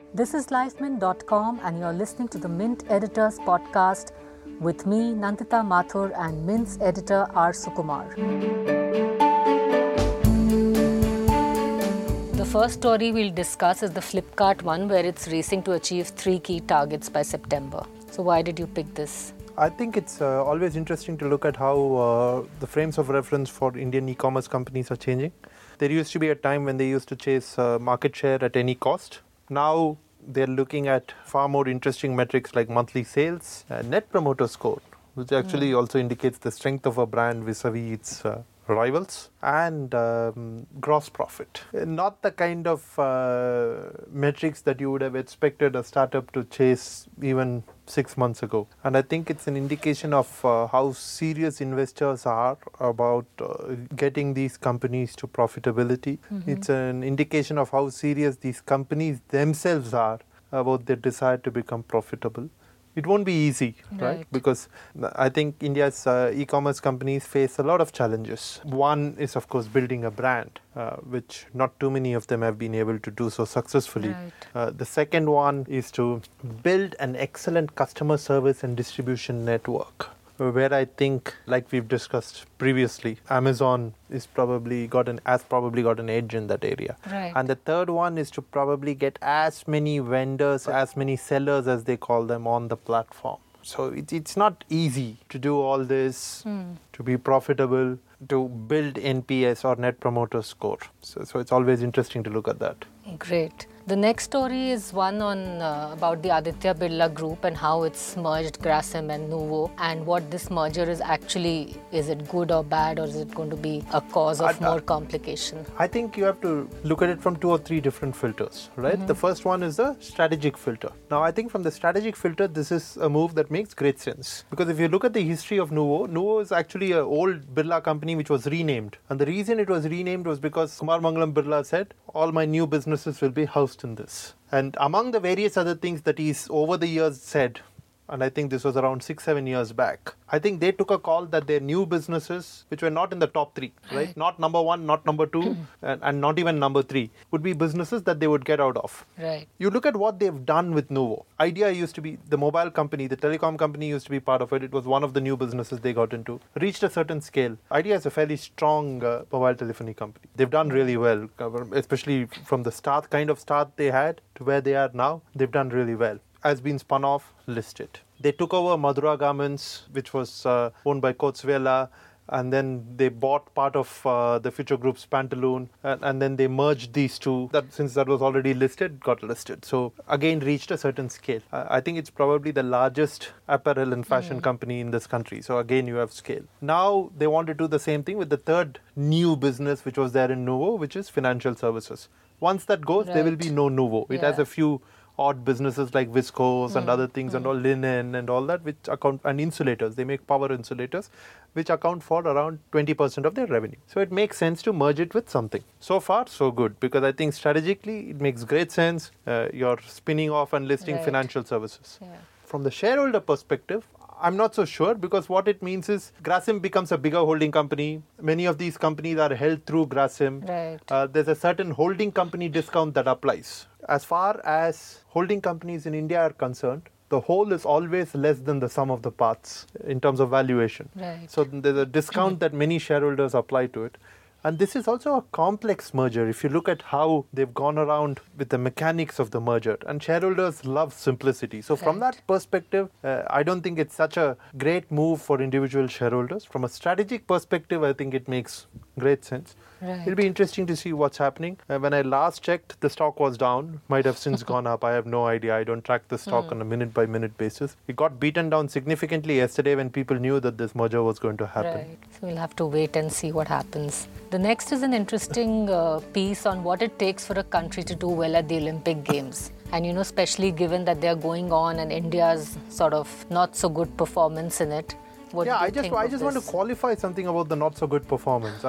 This is LifeMint.com and you're listening to the Mint Editors Podcast with me, Nandita Mathur, and Mint's editor R. Sukumar. The first story we'll discuss is the Flipkart one, where it's racing to achieve 3 key targets by September. So why did you pick this? I think it's always interesting to look at how the frames of reference for Indian e-commerce companies are changing. There used to be a time when they used to chase market share at any cost. Now they're looking at far more interesting metrics like monthly sales, net promoter score, which actually also indicates the strength of a brand vis-a-vis its rivals, and gross profit. Not the kind of metrics that you would have expected a startup to chase even 6 months ago. And I think it's an indication of how serious investors are about getting these companies to profitability. Mm-hmm. It's an indication of how serious these companies themselves are about their desire to become profitable. It won't be easy, right? Because I think India's e-commerce companies face a lot of challenges. One is, of course, building a brand, which not too many of them have been able to do so successfully. Right. The second one is to build an excellent customer service and distribution network, where I think, like we've discussed previously, Amazon has probably got an edge in that area. Right. And the third one is to probably get as many vendors, as many sellers as they call them, on the platform. So it's not easy to do all this, to be profitable, to build NPS or Net Promoter Score. So it's always interesting to look at that. Great. The next story is one on about the Aditya Birla Group and how it's merged Grasim and Nuvo, and what this merger is actually. Is it good or bad, or is it going to be a cause of more complication? I think you have to look at it from 2 or 3 different filters, right? Mm-hmm. The first one is the strategic filter. Now, I think from the strategic filter, this is a move that makes great sense. Because if you look at the history of Nuvo is actually an old Birla company which was renamed. And the reason it was renamed was because Kumar Mangalam Birla said, all my new businesses will be housed in this. And among the various other things that he's over the years said, and I think this was around 6-7 years back, I think they took a call that their new businesses, which were not in the top 3, right? Not number 1, not number 2, and not even number 3, would be businesses that they would get out of. Right. You look at what they've done with Nuvo. Idea used to be the mobile company, the telecom company used to be part of it. It was one of the new businesses they got into. Reached a certain scale. Idea is a fairly strong mobile telephony company. They've done really well, especially from the kind of start they had to where they are now. They've done really well. Has been spun off, listed. They took over Madura Garments, which was owned by Coats Vela, and then they bought part of the Future Group's Pantaloon, and then they merged these two. Since that was already listed, got listed. So again, reached a certain scale. I think it's probably the largest apparel and fashion company in this country. So again, you have scale. Now they want to do the same thing with the third new business, which was there in Nuvo, which is financial services. Once that goes, there will be no Nuvo. It has a few odd businesses like viscose and other things and all, linen and all that, which account, and insulators. They make power insulators, which account for around 20% of their revenue. So it makes sense to merge it with something. So far, so good, because I think strategically it makes great sense. You're spinning off and listing financial services. Yeah. From the shareholder perspective, I'm not so sure, because what it means is Grasim becomes a bigger holding company. Many of these companies are held through Grasim. Right. There's a certain holding company discount that applies. As far as holding companies in India are concerned, the whole is always less than the sum of the parts in terms of valuation. Right. So there's a discount that many shareholders apply to it. And this is also a complex merger if you look at how they've gone around with the mechanics of the merger. And shareholders love simplicity. So from that perspective, I don't think it's such a great move for individual shareholders. From a strategic perspective, I think it makes great sense. Right. It'll be interesting to see what's happening. When I last checked, the stock was down. Might have since gone up. I have no idea. I don't track the stock on a minute-by-minute basis. It got beaten down significantly yesterday when people knew that this merger was going to happen. Right. So we'll have to wait and see what happens. The next is an interesting piece on what it takes for a country to do well at the Olympic Games. And, especially given that they're going on and India's sort of not so good performance in it. I just want to qualify something about the not so good performance.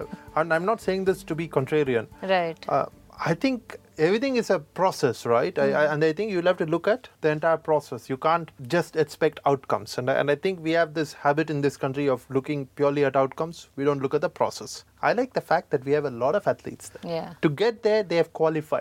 I'm not saying this to be contrarian. Right. I think everything is a process, right? And I think you'll have to look at the entire process. You can't just expect outcomes. And I think we have this habit in this country of looking purely at outcomes. We don't look at the process. I like the fact that we have a lot of athletes there. Yeah. To get there, they have qualified.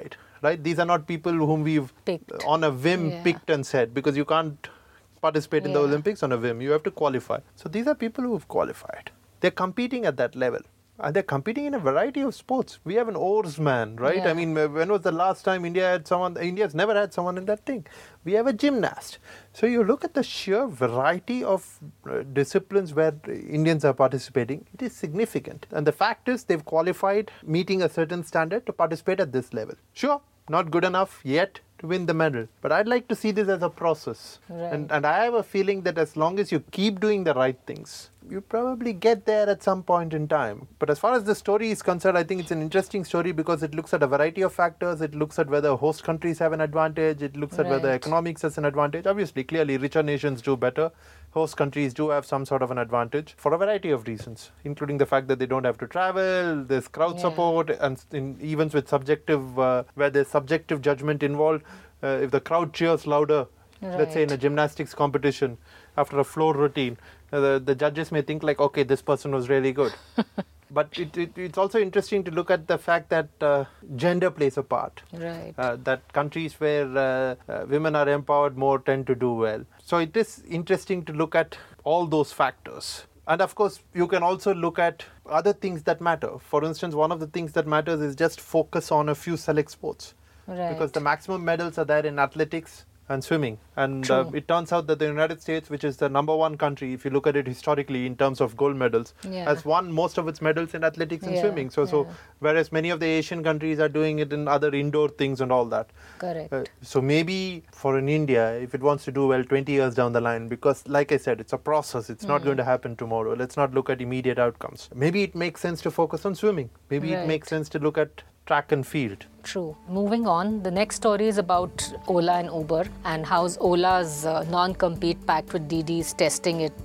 right? These are not people whom we've Picked. on a whim picked and said, because you can't participate in the Olympics on a whim. You have to qualify. So these are people who have qualified. They're competing at that level. And they're competing in a variety of sports. We have an oarsman, right? Yeah. I mean, when was the last time India had someone? India's never had someone in that thing. We have a gymnast. So you look at the sheer variety of disciplines where Indians are participating, it is significant. And the fact is they've qualified, meeting a certain standard to participate at this level. Sure, not good enough yet to win the medal. But I'd like to see this as a process. Right. And I have a feeling that as long as you keep doing the right things, you probably get there at some point in time. But as far as the story is concerned, I think it's an interesting story because it looks at a variety of factors. It looks at whether host countries have an advantage. It looks at whether economics has an advantage. Obviously, clearly, richer nations do better. Host countries do have some sort of an advantage for a variety of reasons, including the fact that they don't have to travel, there's crowd support, and in events with subjective, where there's subjective judgment involved, if the crowd cheers louder, let's say in a gymnastics competition, after a floor routine, the judges may think like, okay, this person was really good. But it's also interesting to look at the fact that gender plays a part. Right. That countries where women are empowered more tend to do well. So it is interesting to look at all those factors. And of course, you can also look at other things that matter. For instance, one of the things that matters is just focus on a few select sports. Right. Because the maximum medals are there in athletics and swimming. And it turns out that the United States, which is the number one country, if you look at it historically in terms of gold medals, has won most of its medals in athletics and swimming. So whereas many of the Asian countries are doing it in other indoor things and all that. Correct. So maybe for an India, if it wants to do well 20 years down the line, because like I said, it's a process. It's not going to happen tomorrow. Let's not look at immediate outcomes. Maybe it makes sense to focus on swimming. Maybe it makes sense to look at track and field. True. Moving on, the next story is about Ola and Uber and how Ola's non-compete pact with Didi is testing it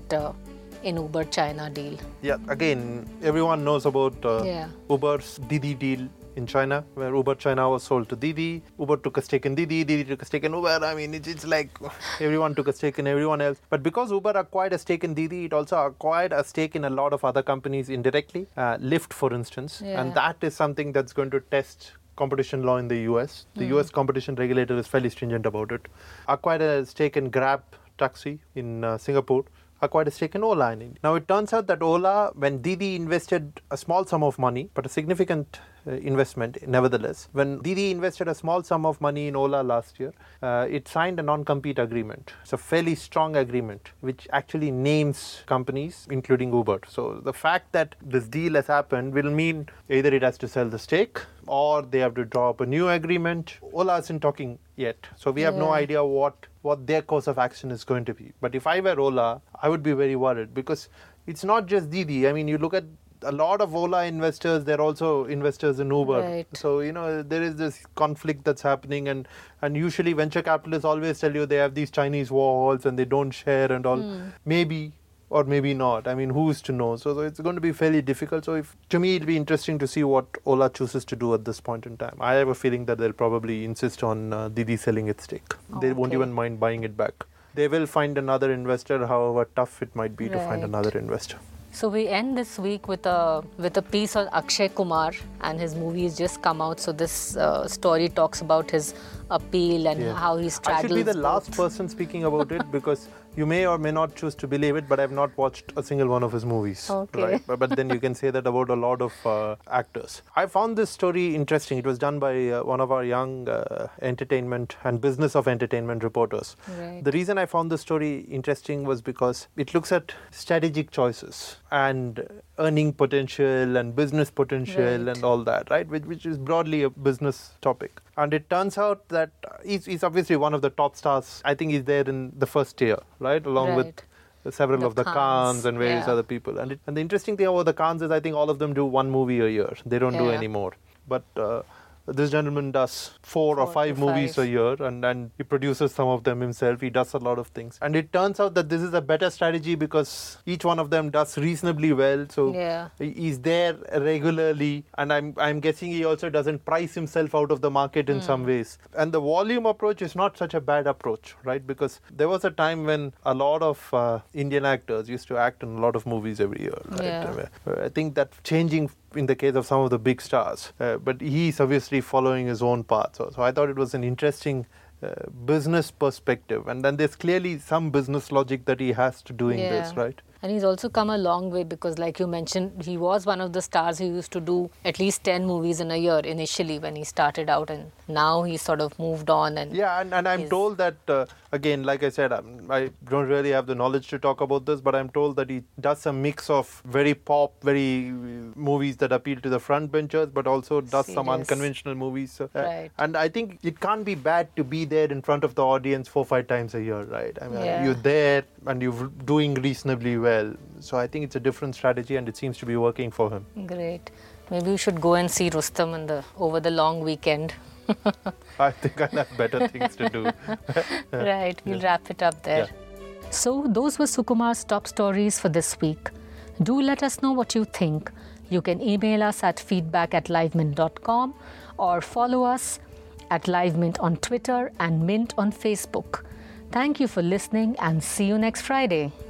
in Uber China deal. Yeah, again, everyone knows about Uber's Didi deal in China, where Uber China was sold to Didi. Uber took a stake in Didi, Didi took a stake in Uber. I mean, it's like everyone took a stake in everyone else. But because Uber acquired a stake in Didi, it also acquired a stake in a lot of other companies indirectly. Lyft, for instance. And that is something that's going to test competition law in the US. The US competition regulator is fairly stringent about it. Acquired a stake in Grab Taxi in Singapore. Acquired a stake in Ola in India. Now it turns out that Ola, when Didi invested a small sum of money, but a significant investment nevertheless, when Didi invested a small sum of money in Ola last year, it signed a non-compete agreement. It's a fairly strong agreement which actually names companies, including Uber. So the fact that this deal has happened will mean either it has to sell the stake or they have to draw up a new agreement. Ola isn't talking yet. So we have no idea what their course of action is going to be. But if I were Ola, I would be very worried because it's not just Didi. I mean, you look at a lot of Ola investors, they're also investors in Uber. Right. So, there is this conflict that's happening and usually venture capitalists always tell you they have these Chinese walls and they don't share and all. Maybe or maybe not. I mean, who's to know? So it's going to be fairly difficult. So to me, it'll be interesting to see what Ola chooses to do at this point in time. I have a feeling that they'll probably insist on Didi selling its stake. They won't even mind buying it back. They will find another investor, however tough it might be to find another investor. So we end this week with a piece on Akshay Kumar, and his movie has just come out. So this story talks about his appeal and how he straddles. I should be the last person speaking about it because you may or may not choose to believe it, but I've not watched a single one of his movies. Okay. Right? But then you can say that about a lot of actors. I found this story interesting. It was done by one of our young entertainment and business of entertainment reporters. Right. The reason I found the story interesting was because it looks at strategic choices and earning potential and business potential and all that, right? Which is broadly a business topic. And it turns out that he's obviously one of the top stars. I think he's there in the first tier, right? Along with several of the Khans and various other people. And the interesting thing about the Khans is I think all of them do one movie a year. They don't do any more. But this gentleman does four or five movies a year and he produces some of them himself. He does a lot of things. And it turns out that this is a better strategy because each one of them does reasonably well. So he's there regularly. And I'm guessing he also doesn't price himself out of the market in some ways. And the volume approach is not such a bad approach, right? Because there was a time when a lot of Indian actors used to act in a lot of movies every year. Right? I think that changing in the case of some of the big stars. But he's obviously following his own path. So I thought it was an interesting business perspective. And then there's clearly some business logic that he has to doing this, right? And he's also come a long way because, like you mentioned, he was one of the stars who used to do at least 10 movies in a year initially when he started out, and now he's sort of moved on. And I'm told that, again, like I said, I don't really have the knowledge to talk about this, but I'm told that he does a mix of very pop, very movies that appeal to the front benchers, but also does some unconventional movies. Right. And I think it can't be bad to be there in front of the audience 4-5 times a year, right? I mean, you're there and you're doing reasonably well. So I think it's a different strategy and it seems to be working for him. Great. Maybe we should go and see Rustom over the long weekend. I think I'll have better things to do. Right, we'll wrap it up there. Yeah. So those were Sukumar's top stories for this week. Do let us know what you think. You can email us at feedback@livemint.com or follow us at LiveMint on Twitter and Mint on Facebook. Thank you for listening and see you next Friday.